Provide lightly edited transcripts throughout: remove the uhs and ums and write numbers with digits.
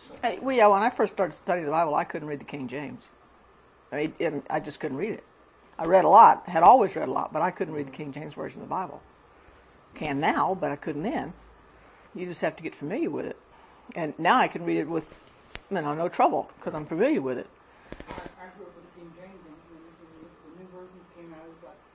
Well, yeah, when I first started studying the Bible, I couldn't read the King James. I just couldn't read it. I read a lot, had always read a lot, but I couldn't read the King James Version of the Bible. Can now, but I couldn't then. You just have to get familiar with it. And now I can read it with, no trouble, because I'm familiar with it. I grew up with the King James, and when the new versions came out,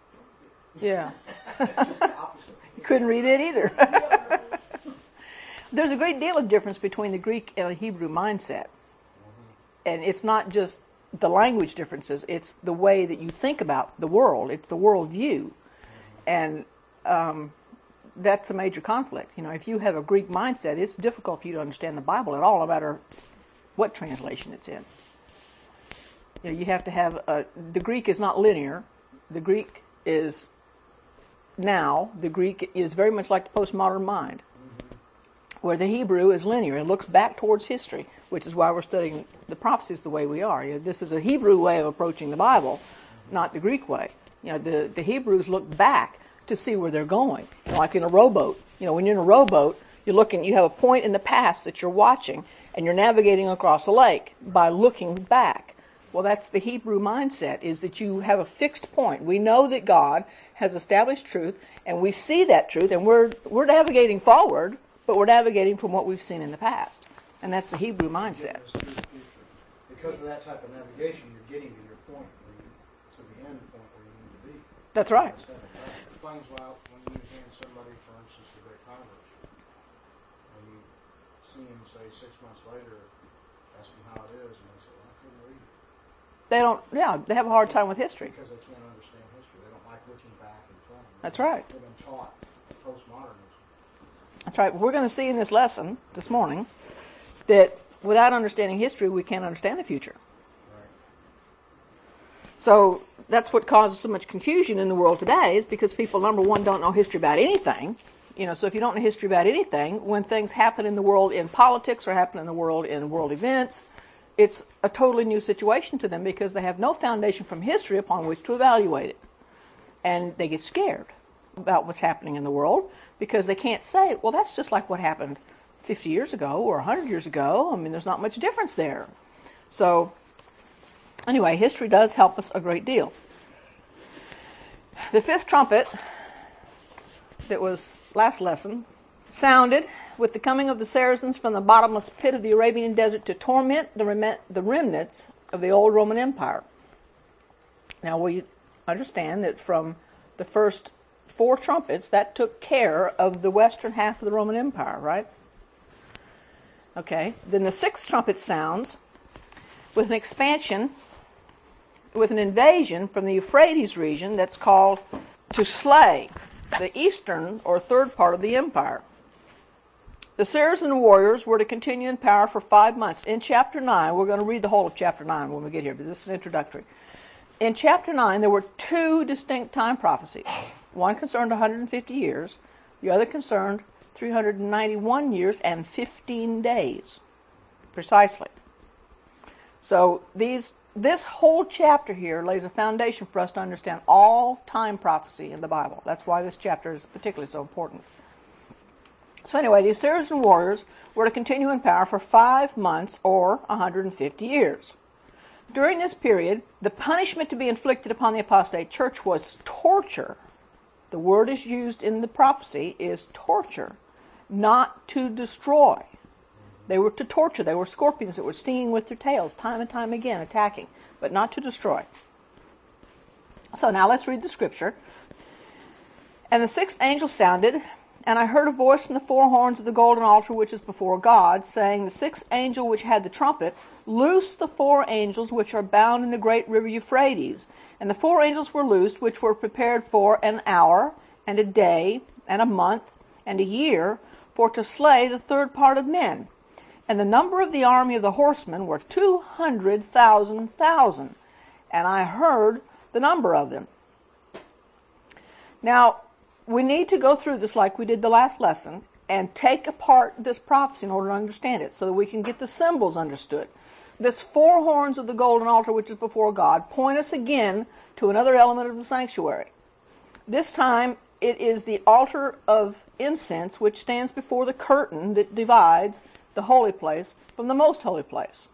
it was like... Yeah. Couldn't read it either. There's a great deal of difference between the Greek and the Hebrew mindset. And it's not just the language differences, it's the way that you think about the world. It's the world view. And that's a major conflict. If you have a Greek mindset, it's difficult for you to understand the Bible at all, no matter what translation it's in. You have to have the Greek is not linear. The Greek is the Greek is very much like the postmodern mind, where the Hebrew is linear and looks back towards history, which is why we're studying the prophecies the way we are. This is a Hebrew way of approaching the Bible, not the Greek way. The Hebrews look back to see where they're going, like in a rowboat. When you're in a rowboat, you have a point in the past that you're watching, and you're navigating across a lake by looking back. Well, that's the Hebrew mindset, is that you have a fixed point. We know that God has established truth, and we see that truth, and we're navigating forward, but we're navigating from what we've seen in the past. And that's the Hebrew mindset. Because of that type of navigation, you're getting to your point, to the end point where you need to be. That's right. It explains why when you hand somebody, for instance, a great convert, and you see him, say, 6 months later, ask him how it is, and they say, I couldn't read it. They have a hard time with history. Because they can't understand history. They don't like looking back and playing. That's right. They've been taught postmodernism. That's right. We're going to see in this lesson this morning that without understanding history, we can't understand the future. Right. So that's what causes so much confusion in the world today, is because people, number one, don't know history about anything. So if you don't know history about anything, when things happen in the world in politics or happen in the world in world events, it's a totally new situation to them because they have no foundation from history upon which to evaluate it. And they get scared about what's happening in the world because they can't say, well, that's just like what happened 50 years ago or 100 years ago. There's not much difference there. So, anyway, history does help us a great deal. The fifth trumpet that was last lesson sounded with the coming of the Saracens from the bottomless pit of the Arabian desert to torment the remnants of the old Roman Empire. Now, we understand that from the first 4 trumpets, that took care of the western half of the Roman Empire, right? Okay, then the 6th trumpet sounds with an expansion, with an invasion from the Euphrates region that's called to slay the eastern or third part of the empire. The Saracen warriors were to continue in power for 5 months. In chapter 9, we're going to read the whole of chapter 9 when we get here, but this is introductory. In chapter 9, there were 2 distinct time prophecies. One concerned 150 years, the other concerned 391 years and 15 days, precisely. So this whole chapter here lays a foundation for us to understand all time prophecy in the Bible. That's why this chapter is particularly so important. So anyway, the Saracen warriors were to continue in power for 5 months or 150 years. During this period, the punishment to be inflicted upon the apostate church was torture. The word is used in the prophecy is torture, not to destroy. They were to torture. They were scorpions that were stinging with their tails time and time again, attacking, but not to destroy. So now let's read the scripture. And the 6th angel sounded, and I heard a voice from the 4 horns of the golden altar which is before God, saying, the 6th angel which had the trumpet, loose the 4 angels which are bound in the great river Euphrates. And the 4 angels were loosed, which were prepared for an hour, and a day, and a month, and a year, for to slay the third part of men. And the number of the army of the horsemen were 200,000. And I heard the number of them. Now, we need to go through this like we did the last lesson and take apart this prophecy in order to understand it so that we can get the symbols understood. This 4 horns of the golden altar which is before God point us again to another element of the sanctuary. This time it is the altar of incense which stands before the curtain that divides the holy place from the most holy place.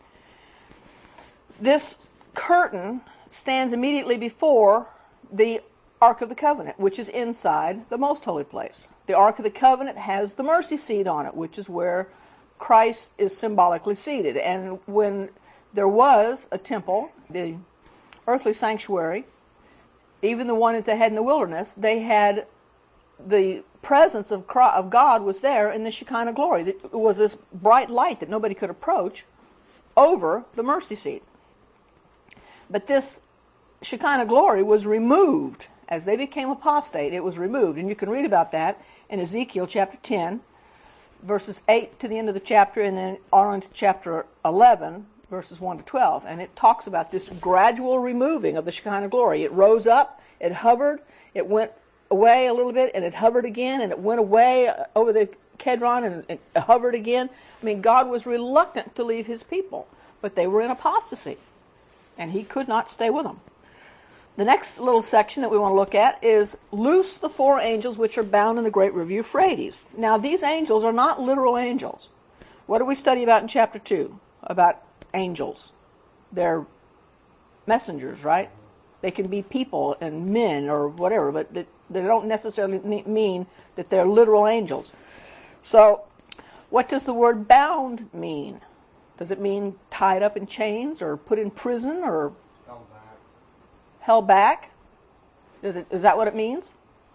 This curtain stands immediately before the Ark of the Covenant, which is inside the most holy place. The Ark of the Covenant has the mercy seat on it, which is where Christ is symbolically seated. And when there was a temple, the earthly sanctuary, even the one that they had in the wilderness, they had the presence of God was there in the Shekinah glory. It was this bright light that nobody could approach over the mercy seat. But this Shekinah glory was removed. As they became apostate, it was removed. And you can read about that in Ezekiel chapter 10, verses 8 to the end of the chapter, and then on into chapter 11, verses 1 to 12. And it talks about this gradual removing of the Shekinah glory. It rose up, it hovered, it went away a little bit, and it hovered again, and it went away over the Kedron, and it hovered again. I mean, God was reluctant to leave his people, but they were in apostasy, and he could not stay with them. The next little section that we want to look at is loose the 4 angels which are bound in the great river Euphrates. Now, these angels are not literal angels. What do we study about in chapter 2? About angels. They're messengers, right? They can be people and men or whatever, but they don't necessarily mean that they're literal angels. So, what does the word bound mean? Does it mean tied up in chains or put in prison or held back? Is that what it means?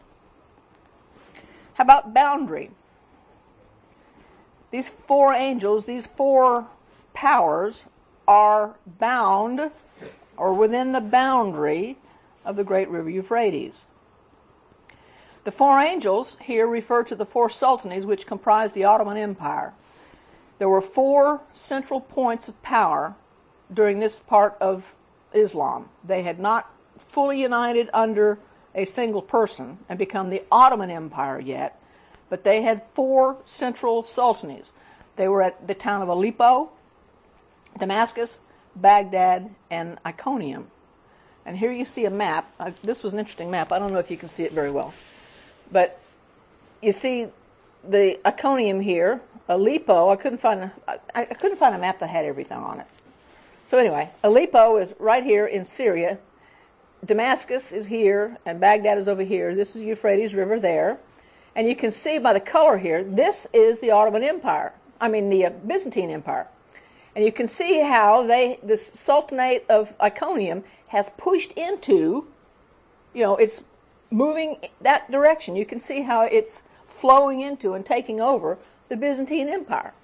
How about boundary? These 4 angels, these 4 powers are bound or within the boundary of the great river Euphrates. The 4 angels here refer to the 4 sultanies which comprise the Ottoman Empire. There were 4 central points of power during this part of Islam. They had not fully united under a single person and become the Ottoman Empire yet, but they had 4 central sultanies. They were at the town of Aleppo, Damascus, Baghdad, and Iconium. And here you see a map. This was an interesting map. I don't know if you can see it very well. But you see the Iconium here, Aleppo. I couldn't find a map that had everything on it. So anyway, Aleppo is right here in Syria. Damascus is here, and Baghdad is over here. This is Euphrates River there. And you can see by the color here, this is the Ottoman Empire. The Byzantine Empire. And you can see how the Sultanate of Iconium has pushed into, it's moving that direction. You can see how it's flowing into and taking over the Byzantine Empire.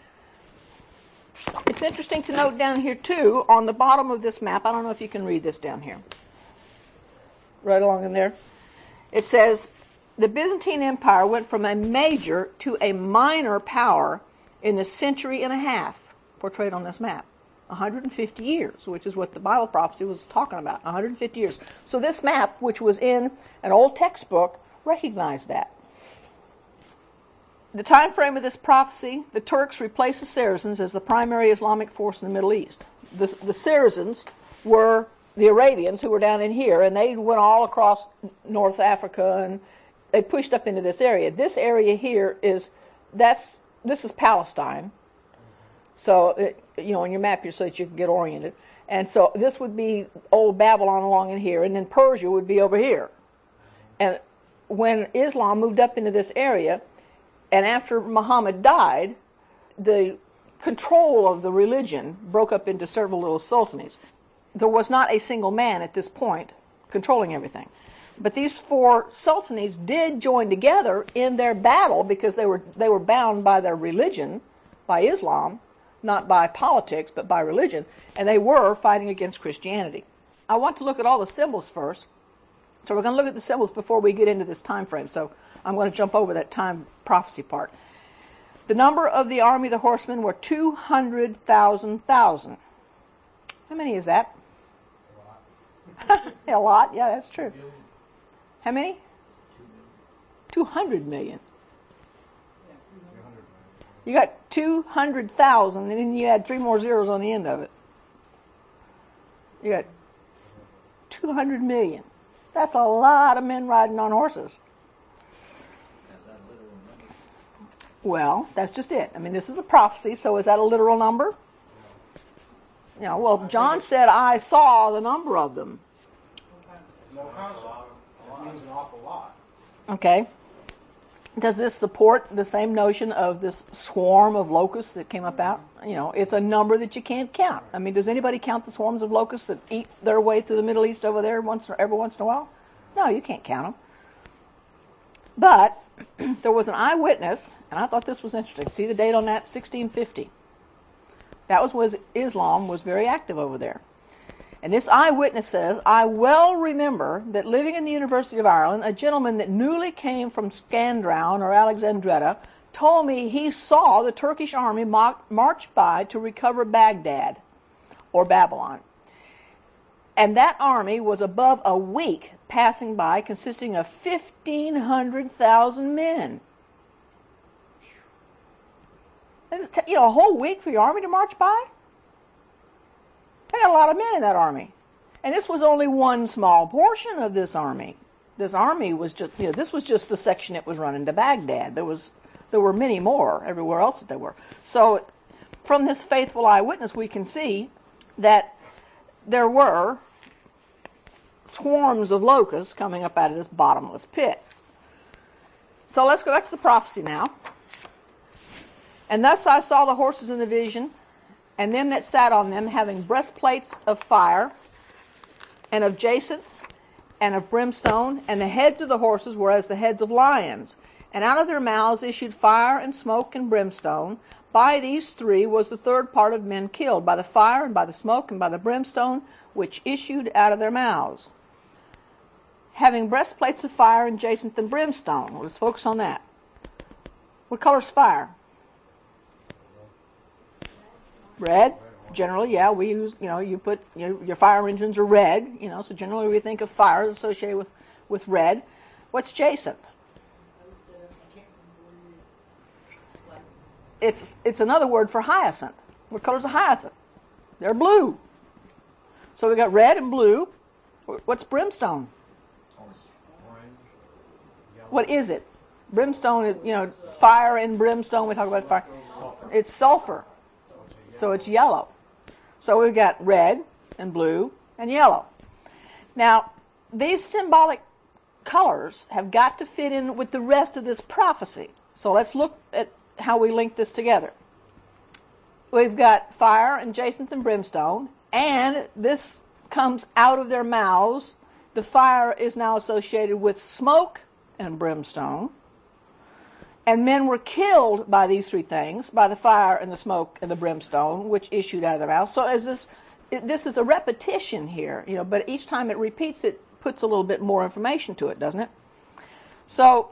It's interesting to note down here, too, on the bottom of this map, I don't know if you can read this down here, right along in there. It says, the Byzantine Empire went from a major to a minor power in the century and a half portrayed on this map. 150 years, which is what the Bible prophecy was talking about, 150 years. So this map, which was in an old textbook, recognized that. The time frame of this prophecy, the Turks replaced the Saracens as the primary Islamic force in the Middle East. The Saracens were the Arabians who were down in here, and they went all across North Africa, and they pushed up into this area. This area here this is Palestine. So, on your map here so that you can get oriented. And so this would be old Babylon along in here, and then Persia would be over here. And when Islam moved up into this area, and after Muhammad died, the control of the religion broke up into several little sultanies. There was not a single man at this point controlling everything. But these 4 sultanies did join together in their battle because they were bound by their religion, by Islam, not by politics, but by religion, and they were fighting against Christianity. I want to look at all the symbols first. So we're going to look at the symbols before we get into this time frame. So I'm going to jump over that time prophecy part. The number of the army of the horsemen were 200,000. How many is that? A lot. A lot, yeah, that's true. How many? 200 million. You got 200,000, and then you add 3 more zeros on the end of it. You got 200 million. That's a lot of men riding on horses. Well, that's just it. I mean, this is a prophecy, so is that a literal number? You know, well, John said, I saw the number of them. No concept. It means an awful lot. Okay. Does this support the same notion of this swarm of locusts that came up out? You know, it's a number that you can't count. I mean, does anybody count the swarms of locusts that eat their way through the Middle East over there every once in a while? No, you can't count them. But there was an eyewitness, and I thought this was interesting. See the date on that? 1650. That was Islam was very active over there. And this eyewitness says, I well remember that living in the University of Ireland, a gentleman that newly came from Scandrown or Alexandretta told me he saw the Turkish army march by to recover Baghdad or Babylon. And that army was above a week passing by, consisting of 1,500,000 men. You know, a whole week for your army to march by? They got a lot of men in that army. And this was only one small portion of this army. This army was just, you know, this was just the section it was running to Baghdad. There were many more everywhere else that there were. So from this faithful eyewitness, we can see that there were swarms of locusts coming up out of this bottomless pit. So let's go back to the prophecy now. And thus I saw the horses in the vision, and them that sat on them, having breastplates of fire, and of jacinth, and of brimstone, and the heads of the horses were as the heads of lions. And out of their mouths issued fire and smoke and brimstone. By these three was the third part of men killed, by the fire and by the smoke and by the brimstone, which issued out of their mouths. Having breastplates of fire and jacinth and brimstone. Let's focus on that. What color's fire? Red. Generally, yeah, we use, you know, you put, your fire engines are red, you know, so generally we think of fire as associated with red. What's jacinth? It's another word for hyacinth. What color's a hyacinth? They're blue. So we got red and blue. What's brimstone? Orange, yellow. What is it? Brimstone is, you know, fire and brimstone. We talk about fire. It's sulfur. So it's yellow. So we've got red and blue and yellow. Now, these symbolic colors have got to fit in with the rest of this prophecy. So let's look at how we link this together. We've got fire and jacinth and brimstone, and this comes out of their mouths. The fire is now associated with smoke and brimstone. And men were killed by these three things, by the fire and the smoke and the brimstone, which issued out of their mouths. So as this is a repetition here, you know, but each time it repeats, it puts a little bit more information to it, doesn't it? So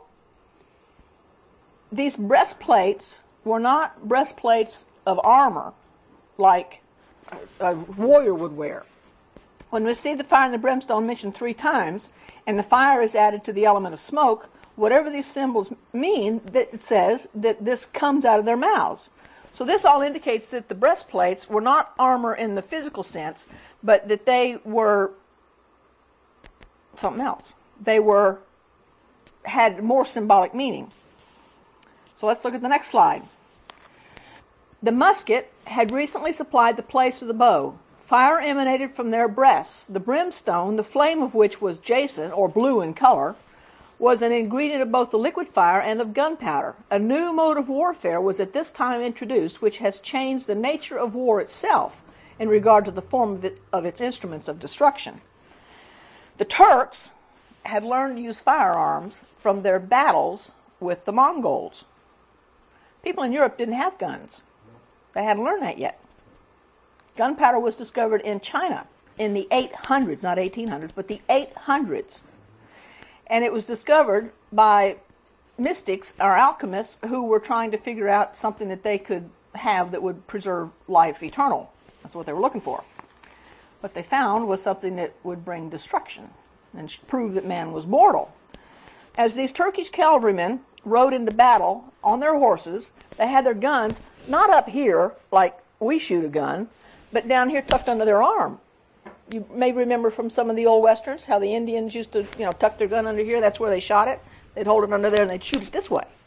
these breastplates were not breastplates of armor like a warrior would wear. When we see the fire and the brimstone mentioned 3 times, and the fire is added to the element of smoke, whatever these symbols mean, that it says that this comes out of their mouths. So this all indicates that the breastplates were not armor in the physical sense, but that they were something else. They had more symbolic meaning. So let's look at the next slide. The musket had recently supplied the place for the bow. Fire emanated from their breasts. The brimstone, the flame of which was jacinth, or blue in color, was an ingredient of both the liquid fire and of gunpowder. A new mode of warfare was at this time introduced, which has changed the nature of war itself in regard to the form of its instruments of destruction. The Turks had learned to use firearms from their battles with the Mongols. People in Europe didn't have guns. They hadn't learned that yet. Gunpowder was discovered in China in the 800s, not 1800s, but the 800s. And it was discovered by mystics or alchemists who were trying to figure out something that they could have that would preserve life eternal. That's what they were looking for. What they found was something that would bring destruction and prove that man was mortal. As these Turkish cavalrymen rode into battle on their horses, they had their guns not up here like we shoot a gun, but down here tucked under their arm. You may remember from some of the old westerns how the Indians used to, tuck their gun under here. That's where they shot it. They'd hold it under there and they'd shoot it this way.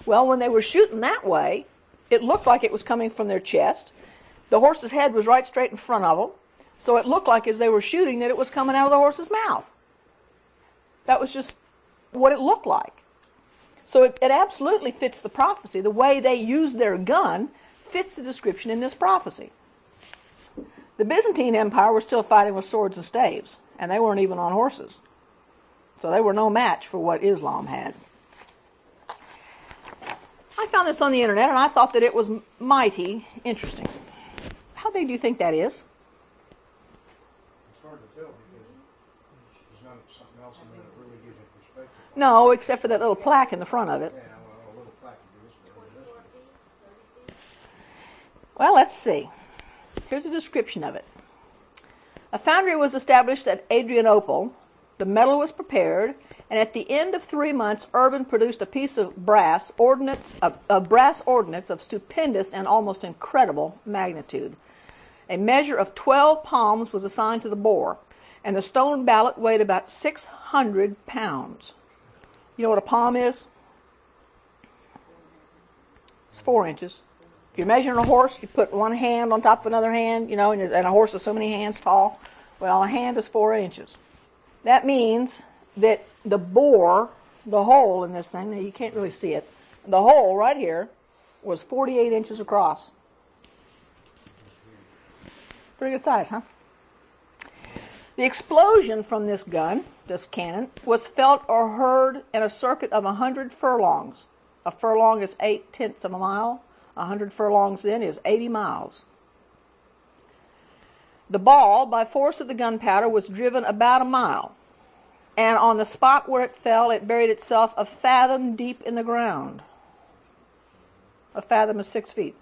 Well, when they were shooting that way, it looked like it was coming from their chest. The horse's head was right straight in front of them, so it looked like as they were shooting that it was coming out of the horse's mouth. That was just what it looked like. So it absolutely fits the prophecy. The way they used their gun fits the description in this prophecy. The Byzantine Empire was still fighting with swords and staves, and they weren't even on horses. So they were no match for what Islam had. I found this on the internet, and I thought that it was mighty interesting. How big do you think that is? It's hard to tell because there's not something else in there that really gives you perspective. No, except for that little plaque in the front of it. Yeah, well, a little plaque would be this big. Well, let's see. Here's a description of it. A foundry was established at Adrianople. The metal was prepared, and at the end of 3 months, Urban produced a piece of brass ordnance of stupendous and almost incredible magnitude. A measure of 12 palms was assigned to the bore, and the stone mallet weighed about 600 pounds. You know what a palm is? It's 4 inches. If you're measuring a horse, you put one hand on top of another hand, and a horse is so many hands tall. Well, a hand is 4 inches. That means that the bore, the hole in this thing, now you can't really see it, the hole right here was 48 inches across. Pretty good size, huh? The explosion from this gun, this cannon, was felt or heard in a circuit of 100 furlongs. A furlong is 8/10 of a mile. 100 furlongs then is 80 miles. The ball, by force of the gunpowder, was driven about a mile, and on the spot where it fell, it buried itself a fathom deep in the ground. A fathom is 6 feet.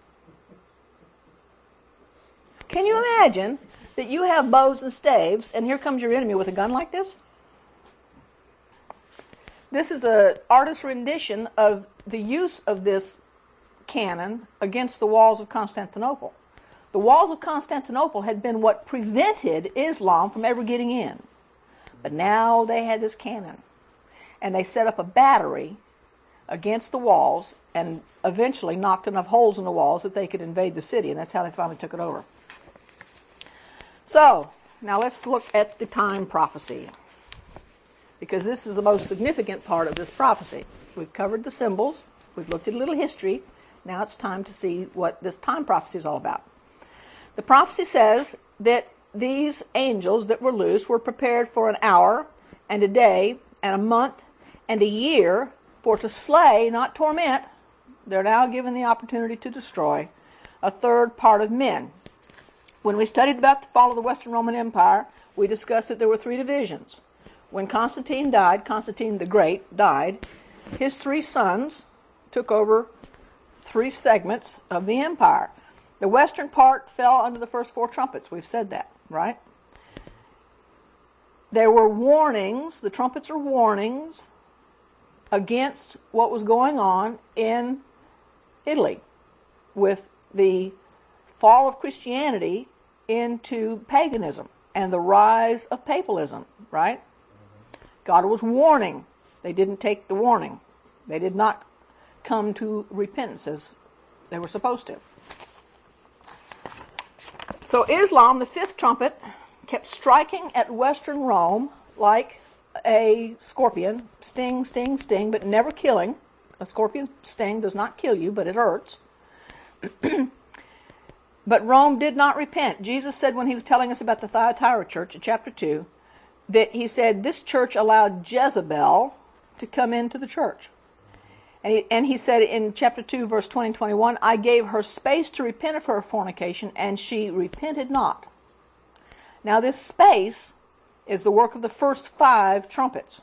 Can you imagine that you have bows and staves, and here comes your enemy with a gun like this? This is an artist's rendition of the use of this cannon against the walls of Constantinople. The walls of Constantinople had been what prevented Islam from ever getting in. But now they had this cannon, and they set up a battery against the walls and eventually knocked enough holes in the walls that they could invade the city, and that's how they finally took it over. So, now let's look at the time prophecy, because this is the most significant part of this prophecy. We've covered the symbols, we've looked at a little history, now it's time to see what this time prophecy is all about. The prophecy says that these angels that were loose were prepared for an hour and a day and a month and a year for to slay, not torment. They're now given the opportunity to destroy a third part of men. When we studied about the fall of the Western Roman Empire, we discussed that there were 3 divisions. When Constantine died, Constantine the Great died, his 3 sons took over 3 segments of the empire. The western part fell under the first 4 trumpets. We've said that, right? There were warnings, the trumpets are warnings against what was going on in Italy with the fall of Christianity into paganism and the rise of papalism, right? God was warning. They didn't take the warning. They did not come to repentance as they were supposed to. So Islam, the 5th trumpet, kept striking at Western Rome like a scorpion, sting, sting, sting, but never killing. A scorpion's sting does not kill you, but it hurts. But Rome did not repent. Jesus said when he was telling us about the Thyatira church in chapter 2, that he said this church allowed Jezebel to come into the church. And he said in chapter 2, verse 20 and 21, I gave her space to repent of her fornication, and she repented not. Now this space is the work of the first 5 trumpets.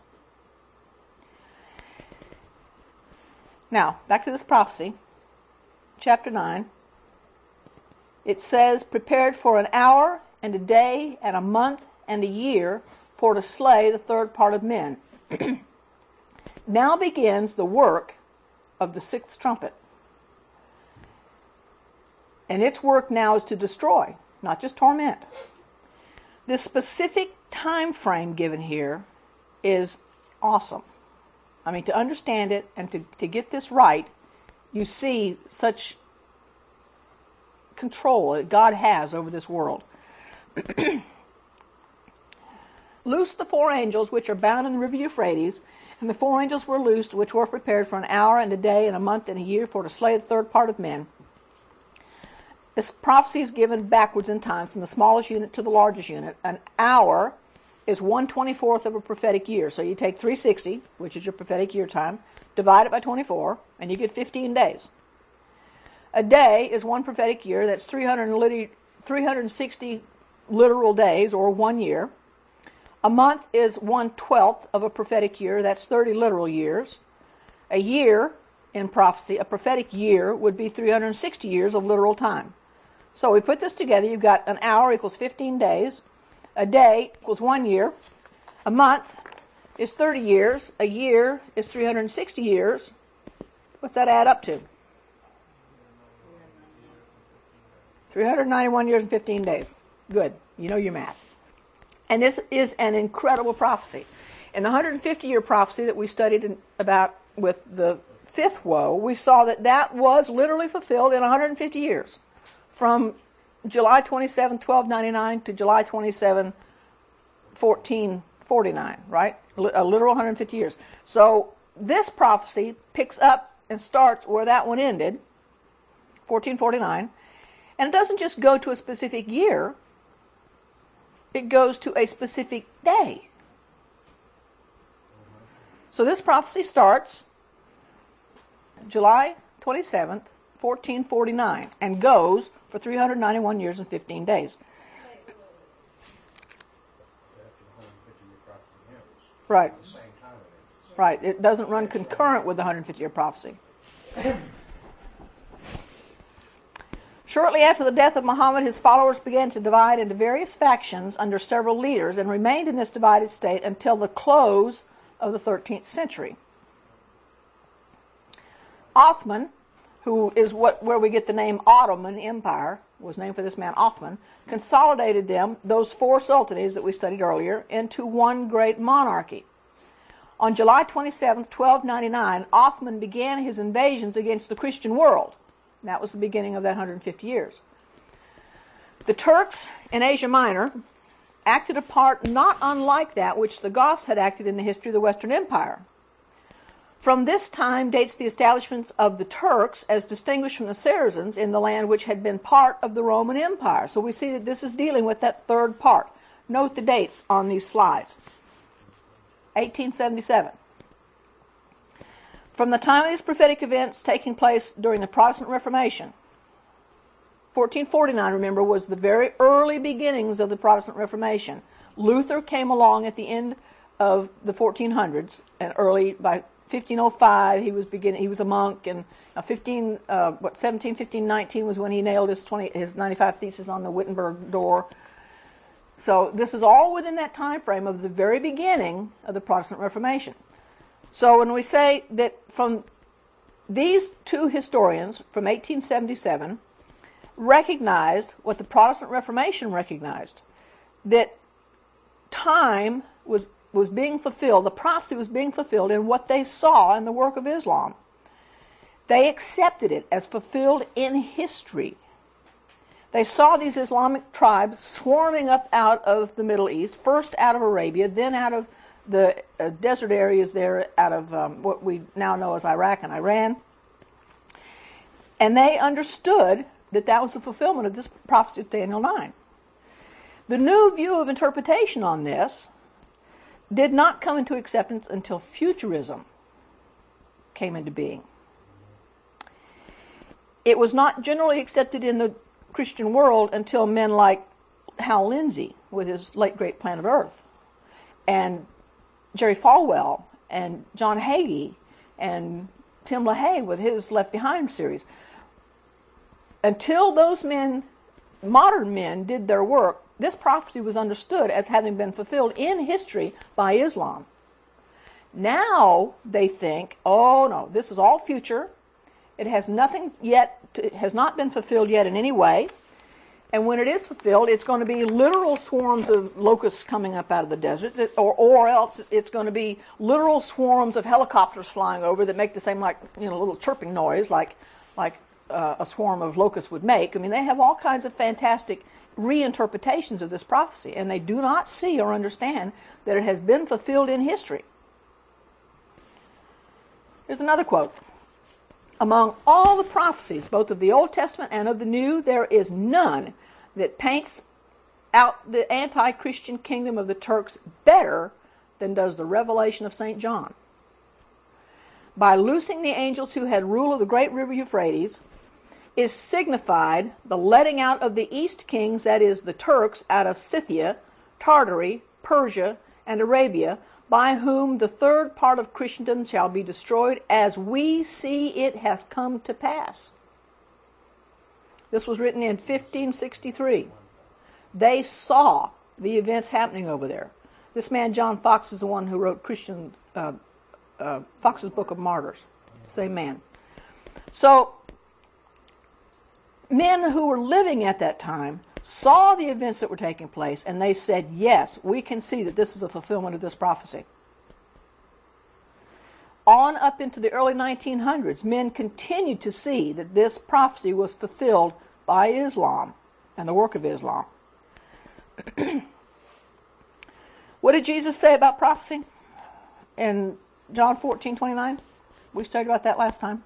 Now, back to this prophecy, chapter 9. It says, prepared for an hour and a day and a month and a year for to slay the third part of men. Now begins the work of the 6th trumpet. And its work now is to destroy, not just torment. This specific time frame given here is awesome. I mean, to understand it and to get this right you see such control that God has over this world. Loose the 4 angels which are bound in the river Euphrates, and the 4 angels were loosed which were prepared for an hour and a day and a month and a year for to slay the third part of men. This prophecy is given backwards in time from the smallest unit to the largest unit. An hour is 1/24 of a prophetic year. So you take 360, which is your prophetic year time, divide it by 24, and you get 15 days. A day is 1 prophetic year. That's 360 literal days, or 1 year. A month is 1/12 of a prophetic year. That's 30 literal years. A year in prophecy, a prophetic year, would be 360 years of literal time. So we put this together. You've got an hour equals 15 days. A day equals 1 year. A month is 30 years. A year is 360 years. What's that add up to? 391 years and 15 days. Good. You know your math. And this is an incredible prophecy. In the 150-year prophecy that we studied about with the 5th woe, we saw that that was literally fulfilled in 150 years. From July 27, 1299 to July 27, 1449, right? A literal 150 years. So this prophecy picks up and starts where that one ended, 1449. And it doesn't just go to a specific year. It goes to a specific day. So this prophecy starts July 27th, 1449, and goes for 391 years and 15 days. After the 150-year prophecy ends. Right. At the same time it ends. Right. It doesn't run concurrent with the 150-year prophecy. Shortly after the death of Muhammad, his followers began to divide into various factions under several leaders and remained in this divided state until the close of the 13th century. Othman, who is where we get the name Ottoman Empire, was named for this man Othman, consolidated them, those 4 sultanates that we studied earlier, into one great monarchy. On July 27, 1299, Othman began his invasions against the Christian world. That was the beginning of that 150 years. The Turks in Asia Minor acted a part not unlike that which the Goths had acted in the history of the Western Empire. From this time dates the establishment of the Turks as distinguished from the Saracens in the land which had been part of the Roman Empire. So we see that this is dealing with that third part. Note the dates on these slides. 1877. From the time of these prophetic events taking place during the Protestant Reformation, 1449, remember, was the very early beginnings of the Protestant Reformation. Luther came along at the end of the 1400s, and early by 1505 he was a monk, and 1519 was when he nailed his 95 Theses on the Wittenberg door. So this is all within that time frame of the very beginning of the Protestant Reformation. So when we say that from these 2 historians from 1877 recognized what the Protestant Reformation recognized, that time was being fulfilled, the prophecy was being fulfilled in what they saw in the work of Islam. They accepted it as fulfilled in history. They saw these Islamic tribes swarming up out of the Middle East, first out of Arabia, then out of the desert areas there, out of what we now know as Iraq and Iran. And they understood that that was the fulfillment of this prophecy of Daniel 9. The new view of interpretation on this did not come into acceptance until futurism came into being. It was not generally accepted in the Christian world until men like Hal Lindsey with his late great Planet Earth, and Jerry Falwell, and John Hagee, and Tim LaHaye with his Left Behind series. Until those men, modern men, did their work, this prophecy was understood as having been fulfilled in history by Islam. Now they think, oh no, this is all future. It has nothing yet, it has not been fulfilled yet in any way. And when it is fulfilled, it's going to be literal swarms of locusts coming up out of the desert, or else it's going to be literal swarms of helicopters flying over that make the same, like, little chirping noise, like a swarm of locusts would make. I mean, they have all kinds of fantastic reinterpretations of this prophecy, and they do not see or understand that it has been fulfilled in history. Here's another quote. Among all the prophecies, both of the Old Testament and of the New, there is none that paints out the anti-Christian kingdom of the Turks better than does the revelation of St. John. By loosing the angels who had rule of the great river Euphrates, is signified the letting out of the East kings, that is, the Turks, out of Scythia, Tartary, Persia, and Arabia, by whom the third part of Christendom shall be destroyed, as we see it hath come to pass. This was written in 1563. They saw the events happening over there. This man, John Fox, is the one who wrote Fox's Book of Martyrs. Same man. So, men who were living at that time saw the events that were taking place, and they said, yes, we can see that this is a fulfillment of this prophecy. On up into the early 1900s, men continued to see that this prophecy was fulfilled by Islam and the work of Islam. What did Jesus say about prophecy in John 14:29? We studied about that last time.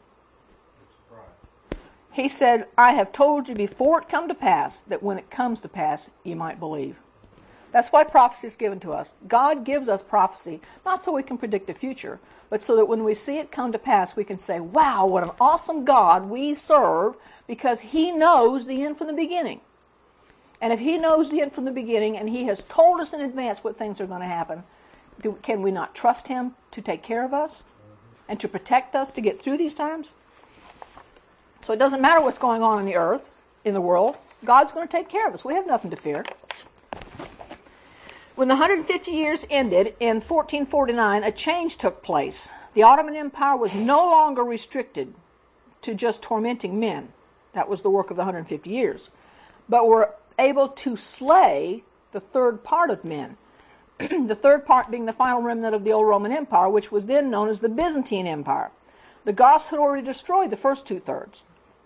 He said, I have told you before it come to pass, that when it comes to pass, you might believe. That's why prophecy is given to us. God gives us prophecy, not so we can predict the future, but so that when we see it come to pass, we can say, wow, what an awesome God we serve, because He knows the end from the beginning. And if He knows the end from the beginning, and He has told us in advance what things are going to happen, can we not trust Him to take care of us and to protect us to get through these times? So it doesn't matter what's going on in the earth, in the world. God's going to take care of us. We have nothing to fear. When the 150 years ended in 1449, a change took place. The Ottoman Empire was no longer restricted to just tormenting men. That was the work of the 150 years. But were able to slay the third part of men. The third part being the final remnant of the old Roman Empire, which was then known as the Byzantine Empire. The Goths had already destroyed the first two-thirds.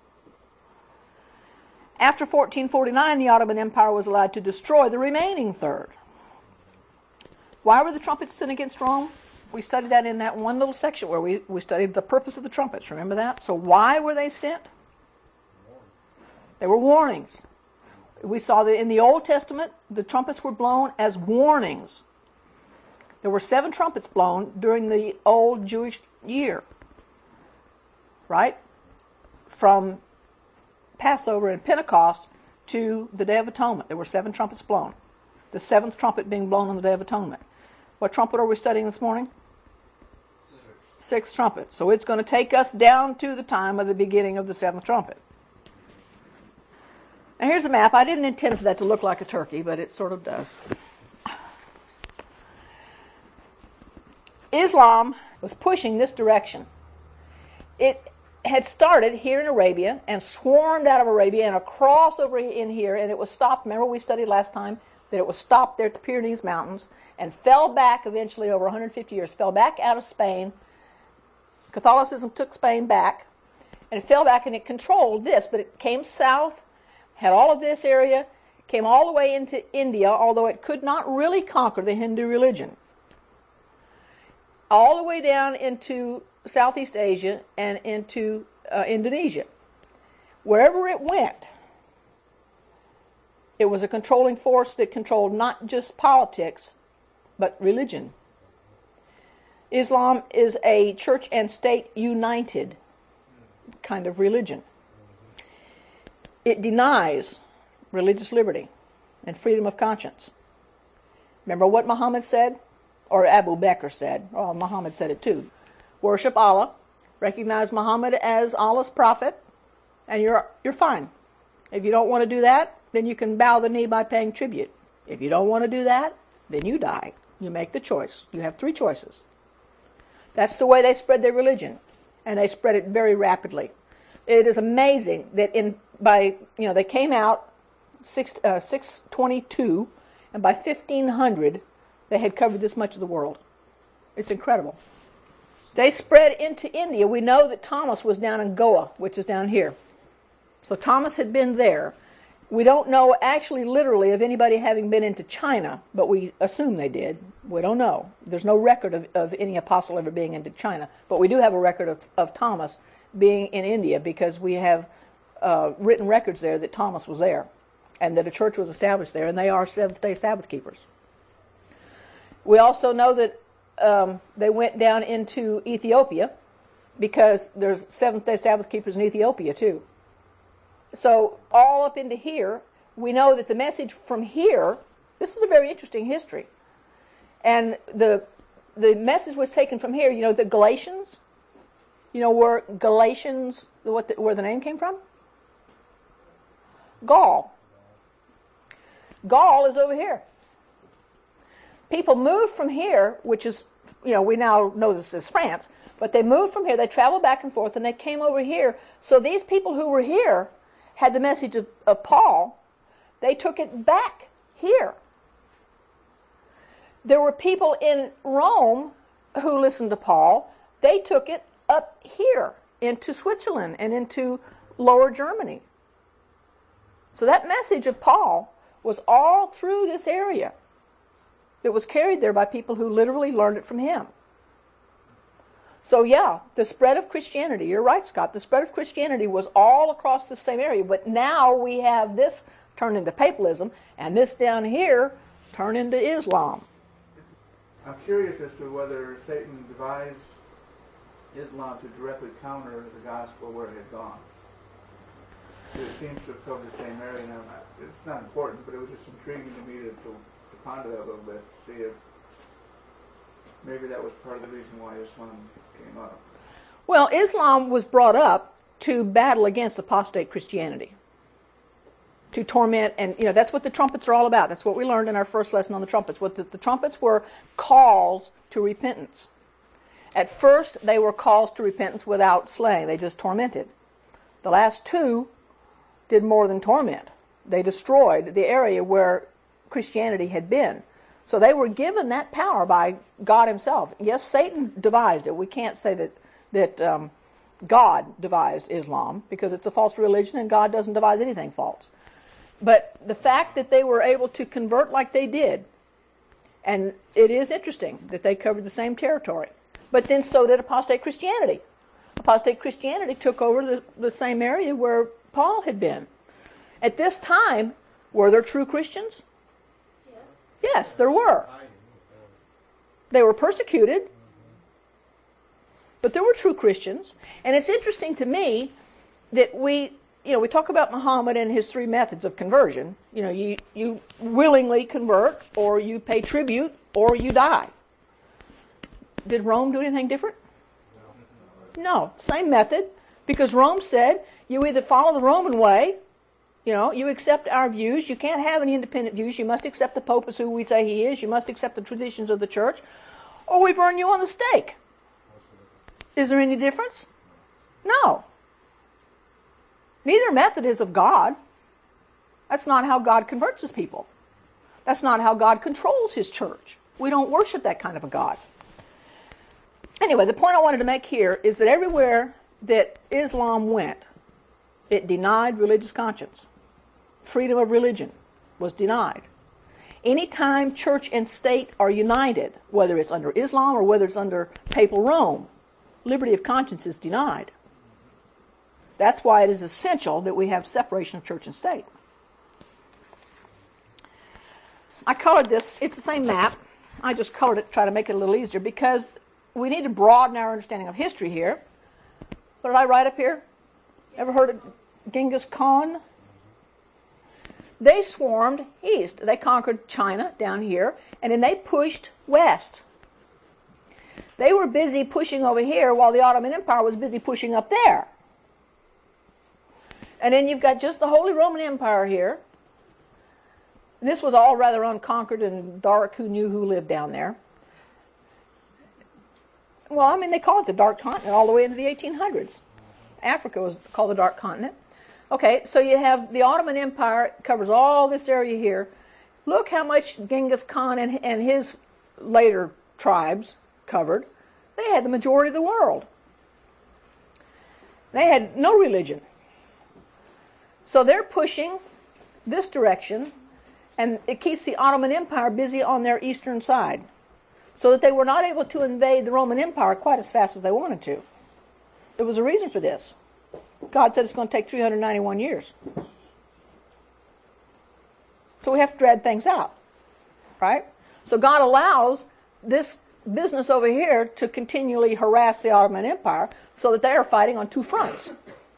After 1449, the Ottoman Empire was allowed to destroy the remaining third. Why were the trumpets sent against Rome? We studied that in that one little section where we studied the purpose of the trumpets. Remember that? So why were they sent? They were warnings. We saw that in the Old Testament, the trumpets were blown as warnings. There were 7 trumpets blown during the old Jewish year. Right? From Passover and Pentecost to the Day of Atonement. There were 7 trumpets blown. The 7th trumpet being blown on the Day of Atonement. What trumpet are we studying this morning? 6th trumpet. So it's going to take us down to the time of the beginning of the 7th trumpet. Now here's a map. I didn't intend for that to look like a turkey, but it sort of does. Islam was pushing this direction. It had started here in Arabia and swarmed out of Arabia and across over in here, and it was stopped. Remember we studied last time that it was stopped there at the Pyrenees Mountains and fell back eventually over 150 years, fell back out of Spain. Catholicism took Spain back, and it fell back and it controlled this, but it came south, had all of this area, came all the way into India, although it could not really conquer the Hindu religion. All the way down into Southeast Asia and into Indonesia. Wherever it went, it was a controlling force that controlled not just politics, but religion. Islam is a church and state united kind of religion. It denies religious liberty and freedom of conscience. Remember what Muhammad said? Or Abu Bakr said. Oh, Muhammad said it too. Worship Allah, recognize Muhammad as Allah's prophet, and you're fine. If you don't want to do that, then you can bow the knee by paying tribute. If you don't want to do that, then you die. You make the choice. You have 3 choices. That's the way they spread their religion, and they spread it very rapidly. It is amazing that they came out 622, and by 1500 they had covered this much of the world. It's incredible. They spread into India. We know that Thomas was down in Goa, which is down here. So Thomas had been there. We don't know actually literally of anybody having been into China, but we assume they did. We don't know. There's no record of any apostle ever being into China, but we do have a record of Thomas being in India because we have written records there that Thomas was there and that a church was established there, and they are Seventh-day Sabbath keepers. We also know that they went down into Ethiopia because there's Seventh-day Sabbath keepers in Ethiopia too. So all up into here, we know that the message from here, this is a very interesting history. And the message was taken from here. You know, the Galatians, you know where Galatians, where the name came from? Gaul. Gaul is over here. People moved from here, which is, you know, we now know this is France, but they moved from here, they traveled back and forth, and they came over here. So these people who were here had the message of Paul. They took it back here. There were people in Rome who listened to Paul. They took it up here into Switzerland and into Lower Germany. So that message of Paul was all through this area. It was carried there by people who literally learned it from him. So yeah, the spread of Christianity, you're right, Scott, the spread of Christianity was all across the same area, but now we have this turned into papalism, and this down here turned into Islam. I'm curious as to whether Satan devised Islam to directly counter the gospel where it had gone. It seems to have covered the same area. Now, it's not important, but it was just intriguing to me to ponder that a little bit, to see if maybe that was part of the reason why Islam came up. Well, Islam was brought up to battle against apostate Christianity, to torment, and you know that's what the trumpets are all about. That's what we learned in our first lesson on the trumpets. What the trumpets were calls to repentance. At first, they were calls to repentance without slaying. They just tormented. The last two did more than torment. They destroyed the area where Christianity had been. So they were given that power by God himself. Yes, Satan devised it. We can't say that God devised Islam because it's a false religion and God doesn't devise anything false. But the fact that they were able to convert like they did, and it is interesting that they covered the same territory. But then so did apostate Christianity. Apostate Christianity took over the same area where Paul had been. At this time, were there true Christians? Yes, there were. They were persecuted, but there were true Christians. And it's interesting to me that we talk about Muhammad and his three methods of conversion. You know, you willingly convert, or you pay tribute, or you die. Did Rome do anything different? No, same method, because Rome said you either follow the Roman way, you know, you accept our views. You can't have any independent views. You must accept the Pope as who we say he is. You must accept the traditions of the church, or we burn you on the stake. Is there any difference? No. Neither method is of God. That's not how God converts his people. That's not how God controls his church. We don't worship that kind of a God. Anyway, the point I wanted to make here is that everywhere that Islam went, it denied religious conscience. Freedom of religion was denied. Anytime church and state are united, whether it's under Islam or whether it's under papal Rome, liberty of conscience is denied. That's why it is essential that we have separation of church and state. I colored this, it's the same map. I just colored it to try to make it a little easier because we need to broaden our understanding of history here. What did I write up here? Ever heard of Genghis Khan? They swarmed east. They conquered China down here, and then they pushed west. They were busy pushing over here while the Ottoman Empire was busy pushing up there. And then you've got just the Holy Roman Empire here. And this was all rather unconquered and dark. Who knew who lived down there? Well, I mean, they call it the Dark Continent all the way into the 1800s. Africa was called the Dark Continent. Okay, so you have the Ottoman Empire, covers all this area here. Look how much Genghis Khan and his later tribes covered. They had the majority of the world. They had no religion. So they're pushing this direction, and it keeps the Ottoman Empire busy on their eastern side, so that they were not able to invade the Roman Empire quite as fast as they wanted to. There was a reason for this. God said it's going to take 391 years. So we have to drag things out, right? So God allows this business over here to continually harass the Ottoman Empire so that they are fighting on two fronts.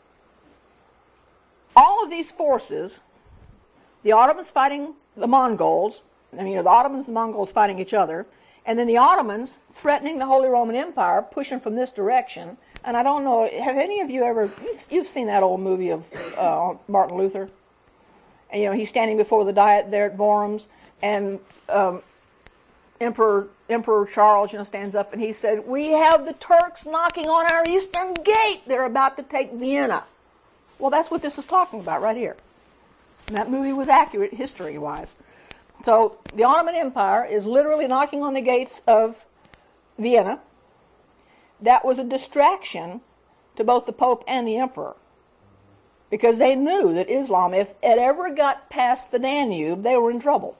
All of these forces, the Ottomans fighting the Mongols, the Ottomans and the Mongols fighting each other, and then the Ottomans threatening the Holy Roman Empire, pushing from this direction. And I don't know, have any of you ever, you've seen that old movie of Martin Luther? And, he's standing before the Diet there at Worms, and Emperor Charles, stands up and he said, "We have the Turks knocking on our eastern gate. They're about to take Vienna." Well, that's what this is talking about right here. And that movie was accurate history-wise. So the Ottoman Empire is literally knocking on the gates of Vienna. That was a distraction to both the Pope and the Emperor, because they knew that Islam, if it ever got past the Danube, they were in trouble.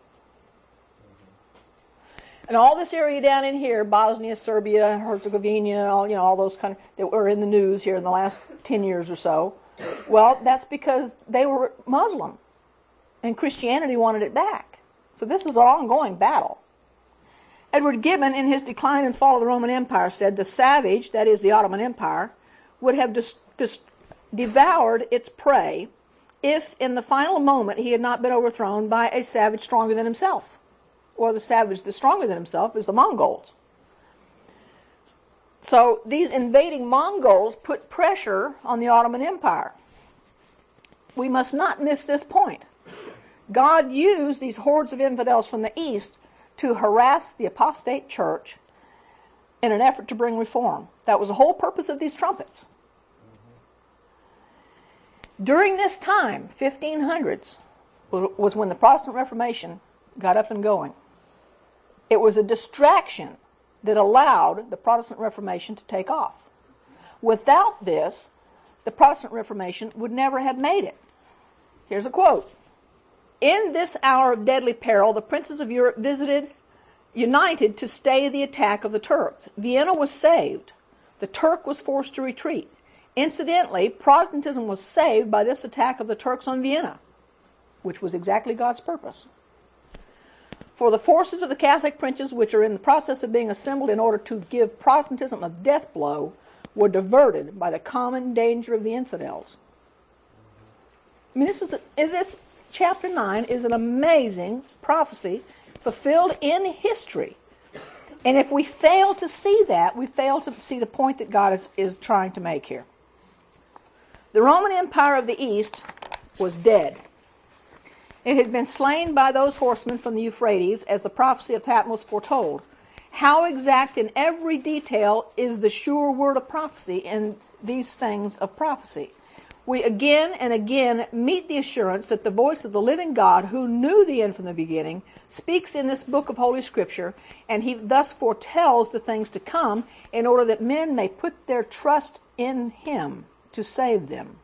And all this area down in here, Bosnia, Serbia, Herzegovina, all those kind of, that were in the news here in the last 10 years or so, well, that's because they were Muslim, and Christianity wanted it back. So this is an ongoing battle. Edward Gibbon, in his Decline and Fall of the Roman Empire, said the savage, that is the Ottoman Empire, would have devoured its prey if in the final moment he had not been overthrown by a savage stronger than himself. Or the savage that's stronger than himself is the Mongols. So these invading Mongols put pressure on the Ottoman Empire. We must not miss this point. God used these hordes of infidels from the east to harass the apostate church in an effort to bring reform. That was the whole purpose of these trumpets. During this time, 1500s, was when the Protestant Reformation got up and going. It was a distraction that allowed the Protestant Reformation to take off. Without this, the Protestant Reformation would never have made it. Here's a quote. "In this hour of deadly peril, the princes of Europe united to stay the attack of the Turks. Vienna was saved. The Turk was forced to retreat. Incidentally, Protestantism was saved by this attack of the Turks on Vienna, which was exactly God's purpose. For the forces of the Catholic princes, which are in the process of being assembled in order to give Protestantism a death blow, were diverted by the common danger of the infidels." I mean, this chapter 9 is an amazing prophecy fulfilled in history. And if we fail to see that, we fail to see the point that God is trying to make here. The Roman Empire of the East was dead. It had been slain by those horsemen from the Euphrates, as the prophecy of Patmos foretold. How exact in every detail is the sure word of prophecy in these things of prophecy? We again and again meet the assurance that the voice of the living God, who knew the end from the beginning, speaks in this book of Holy Scripture, and he thus foretells the things to come in order that men may put their trust in him to save them.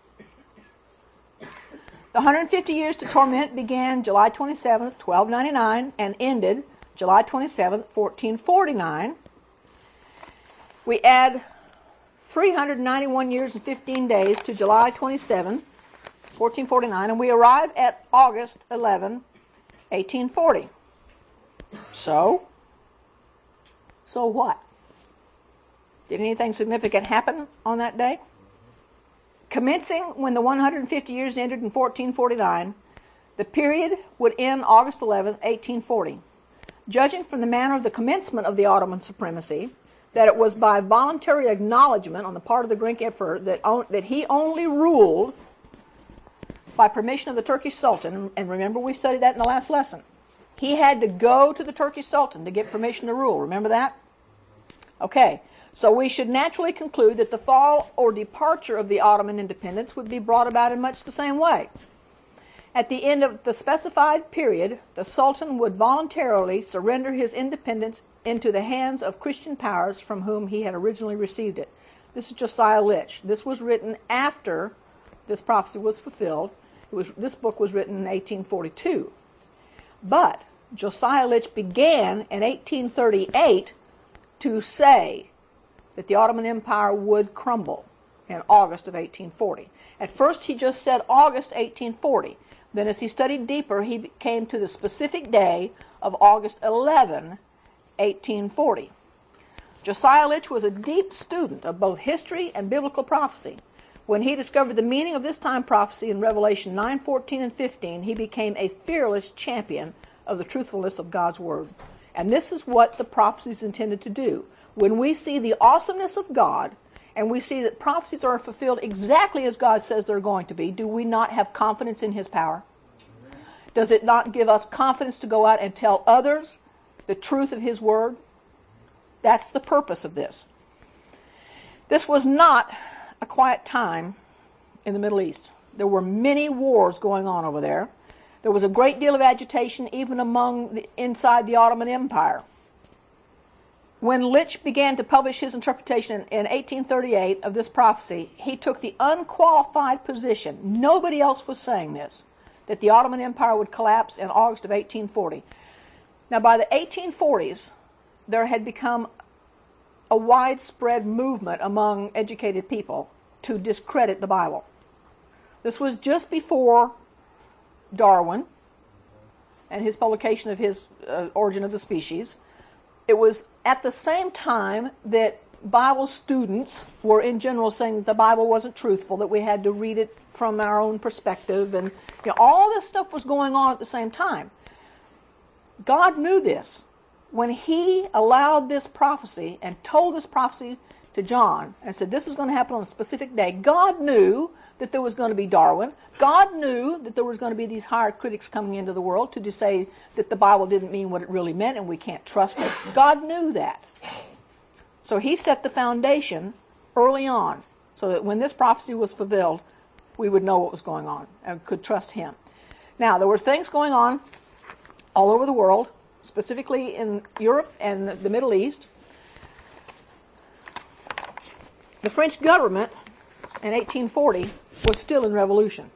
The 150 years to torment began July 27th, 1299, and ended July 27th, 1449. We add 391 years and 15 days to July 27, 1449, and we arrive at August 11, 1840. So what? Did anything significant happen on that day? Commencing when the 150 years ended in 1449, the period would end August 11, 1840. Judging from the manner of the commencement of the Ottoman supremacy, that it was by voluntary acknowledgement on the part of the Greek emperor that he only ruled by permission of the Turkish Sultan, and remember we studied that in the last lesson. He had to go to the Turkish Sultan to get permission to rule, remember that? Okay, so we should naturally conclude that the fall or departure of the Ottoman independence would be brought about in much the same way. At the end of the specified period, the Sultan would voluntarily surrender his independence into the hands of Christian powers from whom he had originally received it. This is Josiah Litch. This was written after this prophecy was fulfilled. This book was written in 1842. But Josiah Litch began in 1838 to say that the Ottoman Empire would crumble in August of 1840. At first he just said August 1840. Then as he studied deeper, he came to the specific day of August 11, 1840. Josiah Litch was a deep student of both history and biblical prophecy. When he discovered the meaning of this time prophecy in Revelation 9:14 and 15, he became a fearless champion of the truthfulness of God's Word. And this is what the prophecy is intended to do. When we see the awesomeness of God, and we see that prophecies are fulfilled exactly as God says they're going to be, do we not have confidence in His power? Does it not give us confidence to go out and tell others the truth of His Word? That's the purpose of this. This was not a quiet time in the Middle East. There were many wars going on over there. There was a great deal of agitation even inside the Ottoman Empire. When Litch began to publish his interpretation in 1838 of this prophecy, he took the unqualified position, nobody else was saying this, that the Ottoman Empire would collapse in August of 1840. Now, by the 1840s, there had become a widespread movement among educated people to discredit the Bible. This was just before Darwin and his publication of his Origin of the Species. It was at the same time that Bible students were in general saying that the Bible wasn't truthful, that we had to read it from our own perspective, and all this stuff was going on at the same time. God knew this. When He allowed this prophecy and told this prophecy to John and said this is going to happen on a specific day, God knew that there was going to be Darwin. God knew that there was going to be these higher critics coming into the world to say that the Bible didn't mean what it really meant and we can't trust it. God knew that. So He set the foundation early on so that when this prophecy was fulfilled, we would know what was going on and could trust Him. Now, there were things going on all over the world, specifically in Europe and the Middle East. The French government in 1840 was still in revolution.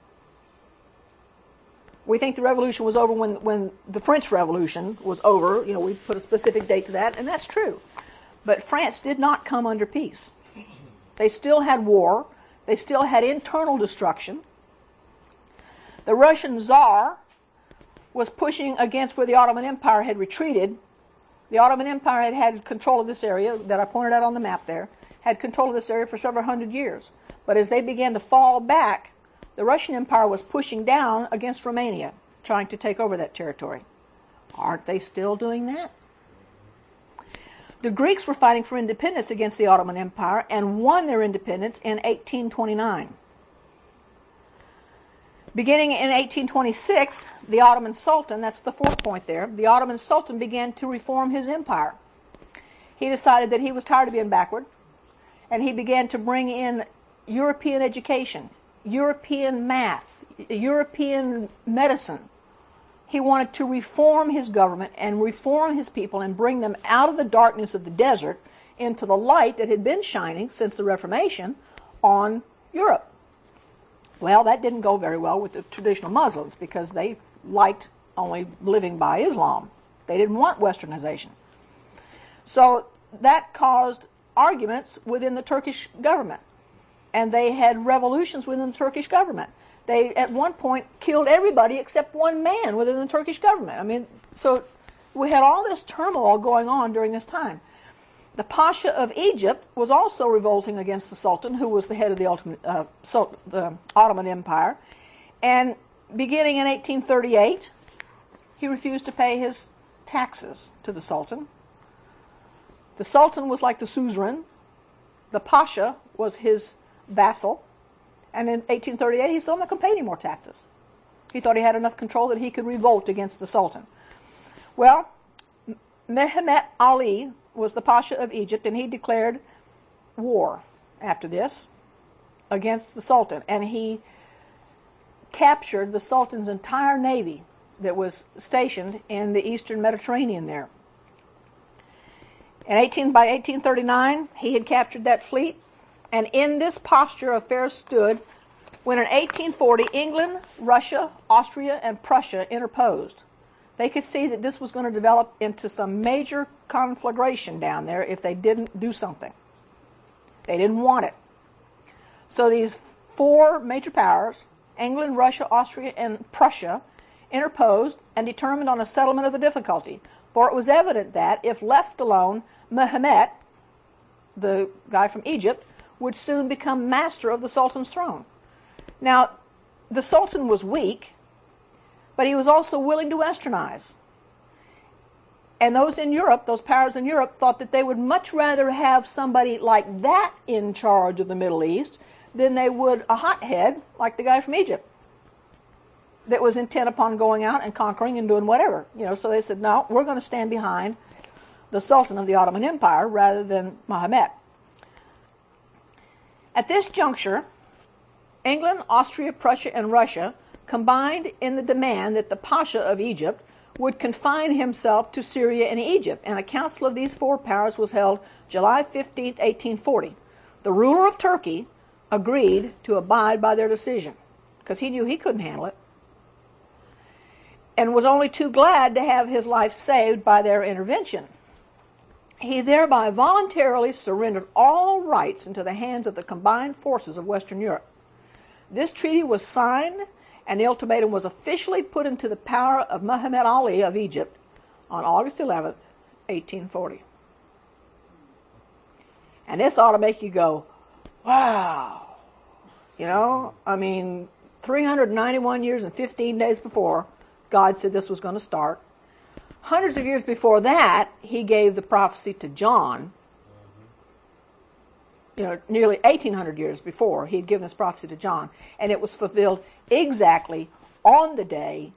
We think the revolution was over when the French Revolution was over. We put a specific date to that, and that's true. But France did not come under peace. They still had war. They still had internal destruction. The Russian Tsar was pushing against where the Ottoman Empire had retreated. The Ottoman Empire had control of this area that I pointed out on the map there, had control of this area for several hundred years. But as they began to fall back, the Russian Empire was pushing down against Romania, trying to take over that territory. Aren't they still doing that? The Greeks were fighting for independence against the Ottoman Empire and won their independence in 1829. Beginning in 1826, the Ottoman Sultan, that's the fourth point there, the Ottoman Sultan began to reform his empire. He decided that he was tired of being backward, and he began to bring in European education, European math, European medicine. He wanted to reform his government and reform his people and bring them out of the darkness of the desert into the light that had been shining since the Reformation on Europe. Well, that didn't go very well with the traditional Muslims because they liked only living by Islam. They didn't want westernization. So that caused arguments within the Turkish government. And they had revolutions within the Turkish government. They, at one point, killed everybody except one man within the Turkish government. So we had all this turmoil going on during this time. The Pasha of Egypt was also revolting against the Sultan, who was the head of the Ottoman Empire. And beginning in 1838, he refused to pay his taxes to the Sultan. The Sultan was like the suzerain. The Pasha was his vassal. And in 1838, he still not going to pay any more taxes. He thought he had enough control that he could revolt against the Sultan. Well, Mehmet Ali was the Pasha of Egypt, and he declared war after this against the Sultan. And he captured the Sultan's entire navy that was stationed in the eastern Mediterranean there. By 1839, he had captured that fleet, and in this posture affairs stood when in 1840 England, Russia, Austria, and Prussia interposed. They could see that this was going to develop into some major conflagration down there if they didn't do something. They didn't want it. So these four major powers, England, Russia, Austria, and Prussia, interposed and determined on a settlement of the difficulty. For it was evident that, if left alone, Mehmet, the guy from Egypt, would soon become master of the Sultan's throne. Now, the Sultan was weak, but he was also willing to westernize. And those in Europe, those powers in Europe, thought that they would much rather have somebody like that in charge of the Middle East than they would a hothead like the guy from Egypt that was intent upon going out and conquering and doing whatever. So they said, no, we're going to stand behind the Sultan of the Ottoman Empire rather than Mehmet. At this juncture, England, Austria, Prussia, and Russia combined in the demand that the Pasha of Egypt would confine himself to Syria and Egypt, and a council of these four powers was held July 15, 1840. The ruler of Turkey agreed to abide by their decision because he knew he couldn't handle it, and was only too glad to have his life saved by their intervention. He thereby voluntarily surrendered all rights into the hands of the combined forces of Western Europe. This treaty was signed, and the ultimatum was officially put into the power of Muhammad Ali of Egypt on August 11, 1840. And this ought to make you go, wow. 391 years and 15 days before, God said this was going to start. Hundreds of years before that, he gave the prophecy to John. Nearly 1,800 years before, he had given this prophecy to John. And it was fulfilled exactly on the day.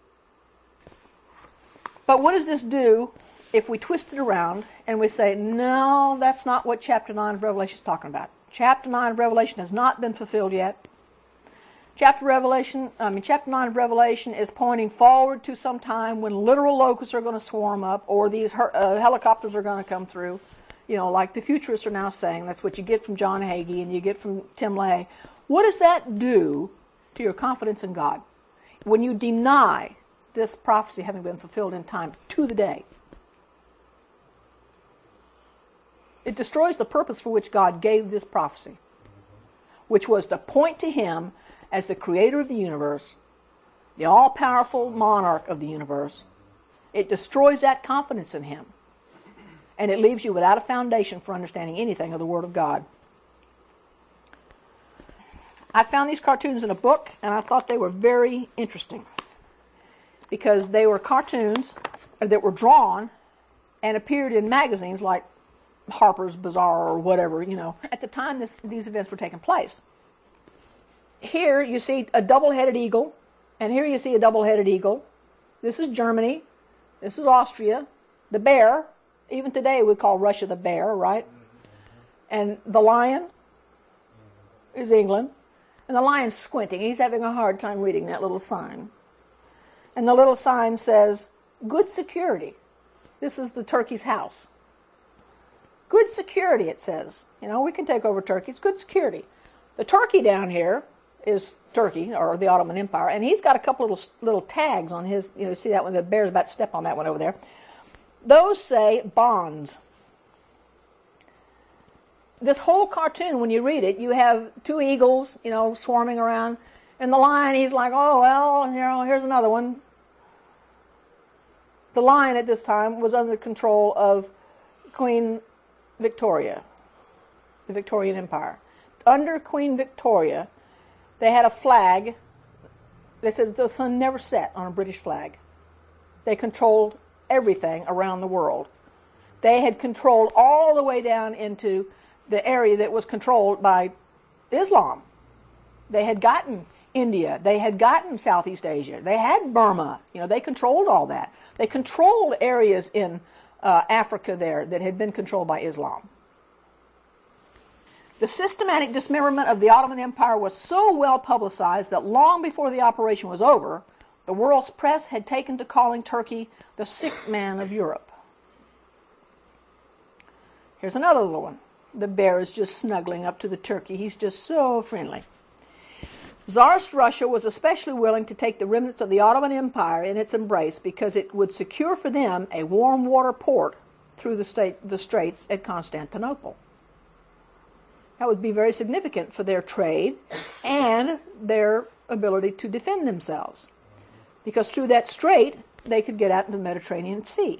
But what does this do if we twist it around and we say, no, that's not what chapter 9 of Revelation is talking about. Chapter 9 of Revelation has not been fulfilled yet. Chapter 9 of Revelation is pointing forward to some time when literal locusts are going to swarm up, or these helicopters are going to come through. Like the futurists are now saying. That's what you get from John Hagee and you get from Tim LaHaye. What does that do to your confidence in God when you deny this prophecy having been fulfilled in time to the day? It destroys the purpose for which God gave this prophecy, which was to point to him as the creator of the universe, the all-powerful monarch of the universe. It destroys that confidence in him. And it leaves you without a foundation for understanding anything of the Word of God. I found these cartoons in a book, and I thought they were very interesting because they were cartoons that were drawn and appeared in magazines like Harper's Bazaar or whatever, at the time these events were taking place. Here you see a double-headed eagle, and here you see a double-headed eagle. This is Germany. This is Austria. The bear. Even today we call Russia the bear, right? And the lion is England. And the lion's squinting. He's having a hard time reading that little sign. And the little sign says, good security. This is the Turkey's house. Good security, it says. We can take over Turkey. It's good security. The Turkey down here is Turkey, or the Ottoman Empire, and he's got a couple little tags on his, see that one, the bear's about to step on that one over there. Those say bonds. This whole cartoon, when you read it, you have two eagles, swarming around, and the lion, he's like, oh, well, here's another one. The lion at this time was under the control of Queen Victoria, the Victorian Empire. Under Queen Victoria, they had a flag. They said that the sun never set on a British flag. They controlled everything around the world. They had controlled all the way down into the area that was controlled by Islam. They had gotten India. They had gotten Southeast Asia. They had Burma. They controlled all that. They controlled areas in Africa there that had been controlled by Islam. The systematic dismemberment of the Ottoman Empire was so well publicized that long before the operation was over, the world's press had taken to calling Turkey the sick man of Europe. Here's another little one. The bear is just snuggling up to the turkey. He's just so friendly. Tsarist Russia was especially willing to take the remnants of the Ottoman Empire in its embrace because it would secure for them a warm water port through the straits at Constantinople. That would be very significant for their trade and their ability to defend themselves, because through that strait they could get out into the Mediterranean Sea.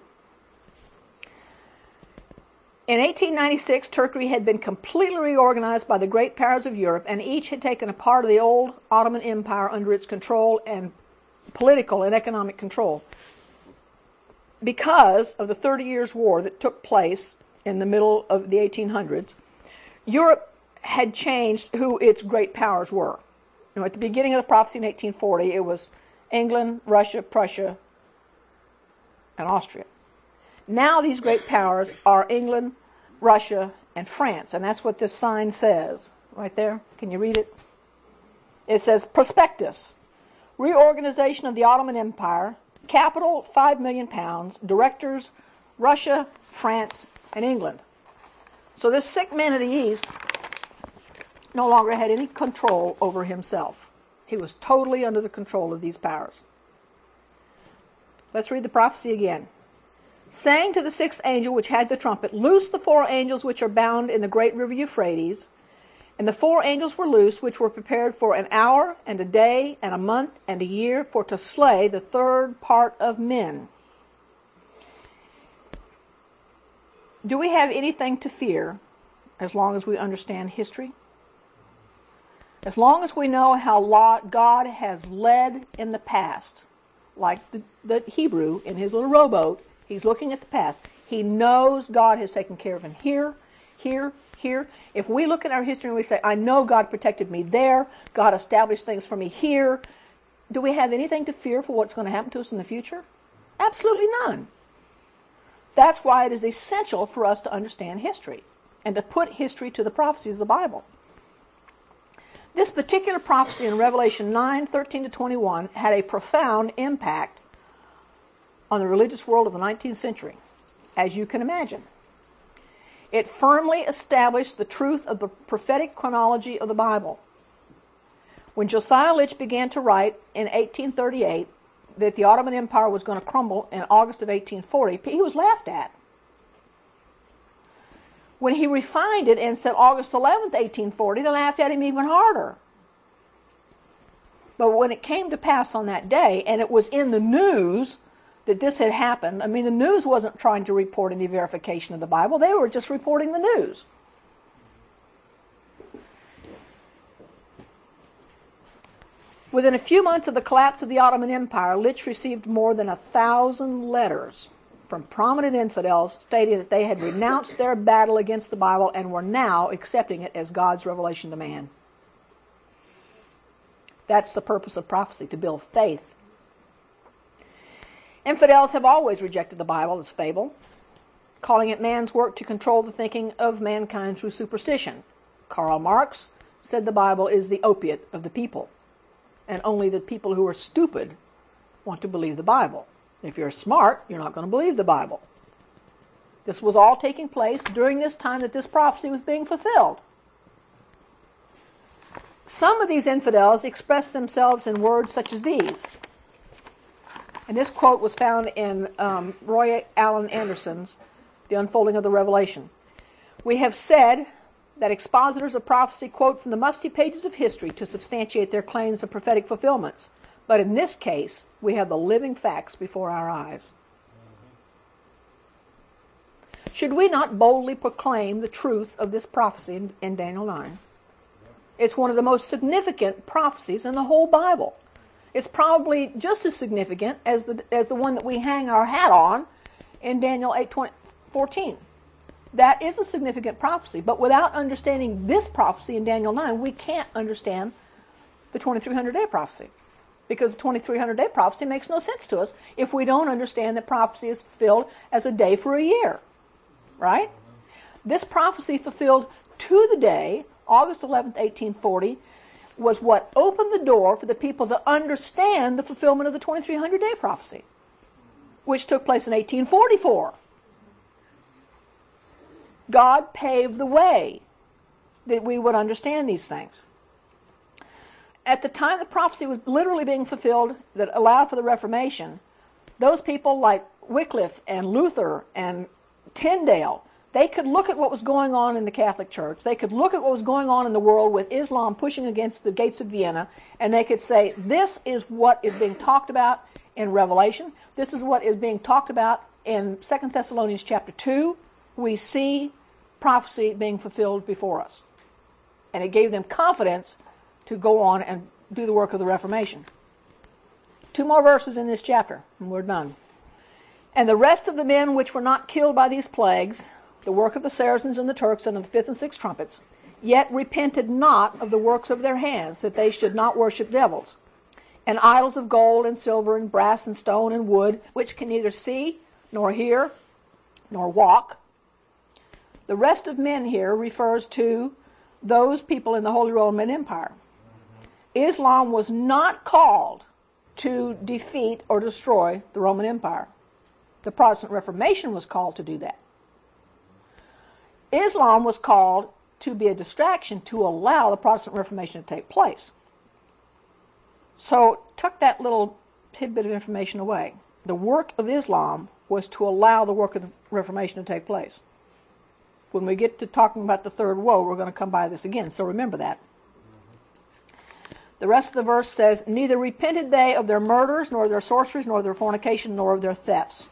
In 1896, Turkey had been completely reorganized by the great powers of Europe, and each had taken a part of the old Ottoman Empire under its control and political and economic control. Because of the 30 Years' War that took place in the middle of the 1800s, Europe had changed who its great powers were. You know, at the beginning of the prophecy in 1840, it was England, Russia, Prussia, and Austria. Now these great powers are England, Russia, and France, and that's what this sign says right there. Can you read it? It says, Prospectus, Reorganization of the Ottoman Empire, Capital, £5 million, Directors, Russia, France, and England. So this sick man of the East no longer had any control over himself. He was totally under the control of these powers. Let's read the prophecy again. Saying to the sixth angel which had the trumpet, Loose the 4 angels which are bound in the great river Euphrates. And the 4 angels were loosed, which were prepared for an hour, and a day, and a month, and a year, for to slay the third part of men. Do we have anything to fear as long as we understand history? As long as we know how God has led in the past, like the Hebrew in his little rowboat, he's looking at the past. He knows God has taken care of him here, here, here. If we look at our history and we say, I know God protected me there, God established things for me here, do we have anything to fear for what's going to happen to us in the future? Absolutely none. That's why it is essential for us to understand history and to put history to the prophecies of the Bible. This particular prophecy in Revelation 9:13-21 had a profound impact on the religious world of the 19th century, as you can imagine. It firmly established the truth of the prophetic chronology of the Bible. When Josiah Litch began to write in 1838 that the Ottoman Empire was going to crumble in August of 1840, he was laughed at. When he refined it and said August 11th, 1840, they laughed at him even harder. But when it came to pass on that day, and it was in the news that this had happened, I mean, the news wasn't trying to report any verification of the Bible. They were just reporting the news. Within a few months of the collapse of the Ottoman Empire, Litch received more than 1,000 letters from prominent infidels stating that they had renounced their battle against the Bible and were now accepting it as God's revelation to man. That's the purpose of prophecy, to build faith. Infidels have always rejected the Bible as fable, calling it man's work to control the thinking of mankind through superstition. Karl Marx said the Bible is the opiate of the people, and only the people who are stupid want to believe the Bible. If you're smart, you're not going to believe the Bible. This was all taking place during this time that this prophecy was being fulfilled. Some of these infidels expressed themselves in words such as these. And this quote was found in Roy Allen Anderson's The Unfolding of the Revelation. We have said that expositors of prophecy quote from the musty pages of history to substantiate their claims of prophetic fulfillments. But in this case, we have the living facts before our eyes. Should we not boldly proclaim the truth of this prophecy in Daniel 9? It's one of the most significant prophecies in the whole Bible. It's probably just as significant as the one that we hang our hat on in Daniel 8:14. That is a significant prophecy, but without understanding this prophecy in Daniel 9, we can't understand the 2300-day prophecy. Because the 2300-day prophecy makes no sense to us if we don't understand that prophecy is fulfilled as a day for a year. Right? This prophecy fulfilled to the day, August 11th, 1840, was what opened the door for the people to understand the fulfillment of the 2300-day prophecy, which took place in 1844. God paved the way that we would understand these things. At the time the prophecy was literally being fulfilled that allowed for the Reformation, those people like Wycliffe and Luther and Tyndale, they could look at what was going on in the Catholic Church. They could look at what was going on in the world with Islam pushing against the gates of Vienna, and they could say, this is what is being talked about in Revelation. This is what is being talked about in 2 Thessalonians chapter 2. We see prophecy being fulfilled before us. And it gave them confidence to go on and do the work of the Reformation. 2 more verses in this chapter, and we're done. And the rest of the men which were not killed by these plagues, the work of the Saracens and the Turks and of the fifth and sixth trumpets, yet repented not of the works of their hands, that they should not worship devils, and idols of gold and silver and brass and stone and wood, which can neither see, nor hear, nor walk. The rest of men here refers to those people in the Holy Roman Empire. Islam was not called to defeat or destroy the Roman Empire. The Protestant Reformation was called to do that. Islam was called to be a distraction to allow the Protestant Reformation to take place. So tuck that little tidbit of information away. The work of Islam was to allow the work of the Reformation to take place. When we get to talking about the third woe, we're going to come by this again, so remember that. The rest of the verse says, neither repented they of their murders, nor their sorceries, nor their fornication, nor of their thefts.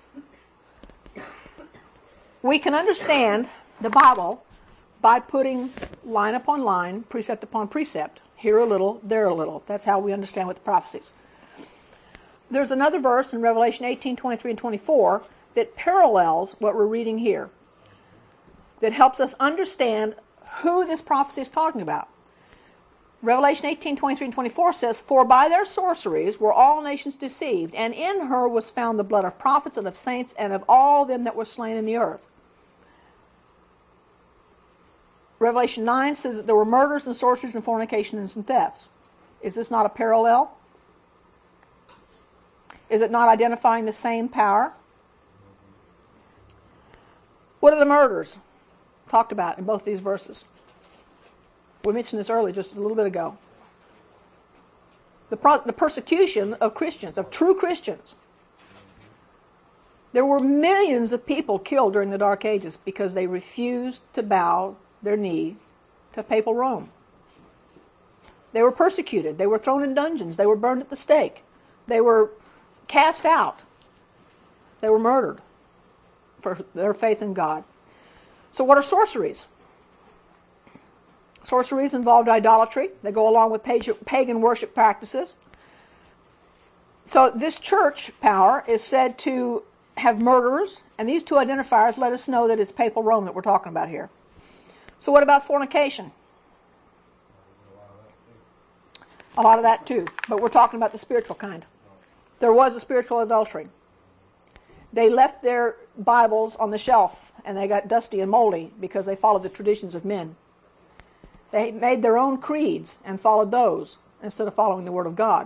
We can understand the Bible by putting line upon line, precept upon precept, here a little, there a little. That's how we understand with the prophecies. There's another verse in Revelation 18, 23, and 24 that parallels what we're reading here, that helps us understand who this prophecy is talking about. Revelation 18, 23, and 24 says, for by their sorceries were all nations deceived, and in her was found the blood of prophets and of saints and of all them that were slain in the earth. Revelation 9 says that there were murders and sorceries and fornications and thefts. Is this not a parallel? Is it not identifying the same power? What are the murders talked about in both these verses? We mentioned this earlier, just a little bit ago. The persecution of Christians, of true Christians. There were millions of people killed during the Dark Ages because they refused to bow their knee to papal Rome. They were persecuted. They were thrown in dungeons. They were burned at the stake. They were cast out. They were murdered for their faith in God. So what are sorceries? Sorceries involved idolatry. They go along with pagan worship practices. So this church power is said to have murderers, and these two identifiers let us know that it's papal Rome that we're talking about here. So what about fornication? A lot of that too, but we're talking about the spiritual kind. There was a spiritual adultery. They left their Bibles on the shelf, and they got dusty and moldy because they followed the traditions of men. They made their own creeds and followed those instead of following the Word of God.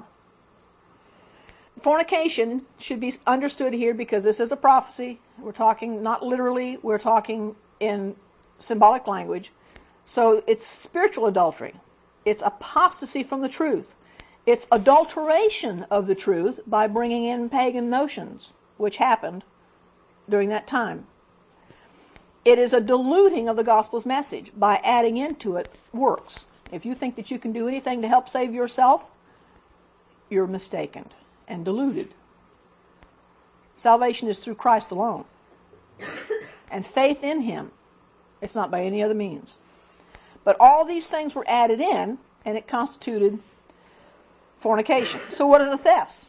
Fornication should be understood here because this is a prophecy. We're talking not literally, we're talking in symbolic language. So it's spiritual adultery. It's apostasy from the truth. It's adulteration of the truth by bringing in pagan notions, which happened during that time. It is a diluting of the gospel's message by adding into it works. If you think that you can do anything to help save yourself, you're mistaken and deluded. Salvation is through Christ alone. And faith in Him. It's not by any other means. But all these things were added in, and it constituted fornication. So what are the thefts?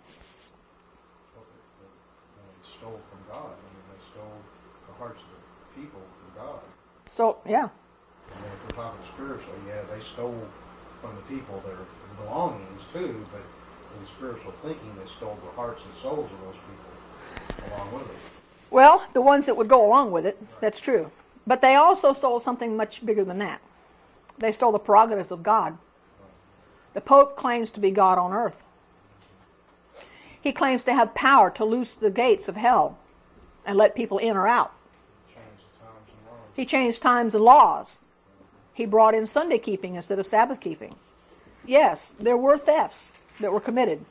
They stole from God. I mean, they stole the hearts of the people from God. So, yeah. And then if we're talking spiritually, yeah, they stole from the people their belongings too, but in spiritual thinking, they stole the hearts and souls of those people along with it. Well, the ones that would go along with it, that's true. But they also stole something much bigger than that. They stole the prerogatives of God. The Pope claims to be God on earth. He claims to have power to loose the gates of hell and let people in or out. Change the times and laws. He changed times and laws. He brought in Sunday keeping instead of Sabbath keeping. Yes, there were thefts that were committed.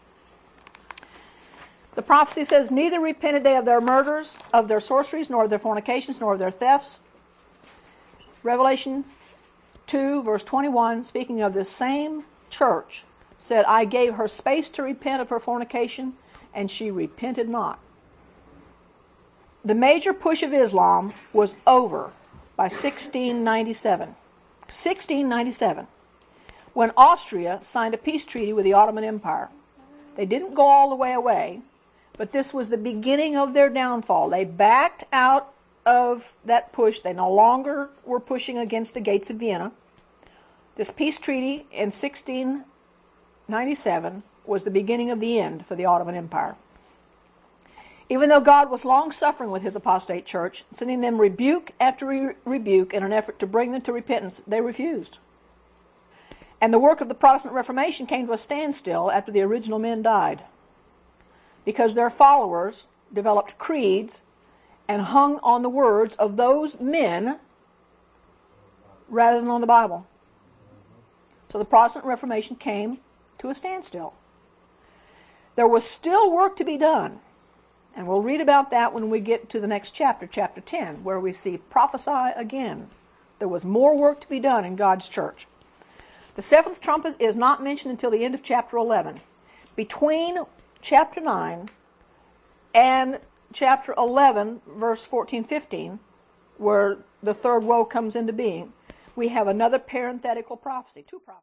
The prophecy says, neither repented they of their murders, of their sorceries, nor of their fornications, nor of their thefts. Revelation 2, verse 21, speaking of this same church, said, I gave her space to repent of her fornication, and she repented not. The major push of Islam was over by 1697. 1697, when Austria signed a peace treaty with the Ottoman Empire. They didn't go all the way away, but this was the beginning of their downfall. They backed out of that push. They no longer were pushing against the gates of Vienna. This peace treaty in 1697 was the beginning of the end for the Ottoman Empire. Even though God was long-suffering with his apostate church, sending them rebuke after rebuke in an effort to bring them to repentance, they refused. And the work of the Protestant Reformation came to a standstill after the original men died, because their followers developed creeds and hung on the words of those men rather than on the Bible. So the Protestant Reformation came to a standstill. There was still work to be done. And we'll read about that when we get to the next chapter, chapter 10, where we see prophesy again. There was more work to be done in God's church. The seventh trumpet is not mentioned until the end of chapter 11. Between chapter 9 and chapter 11, verse 14-15, where the third woe comes into being, we have another parenthetical prophecy, two prophecies.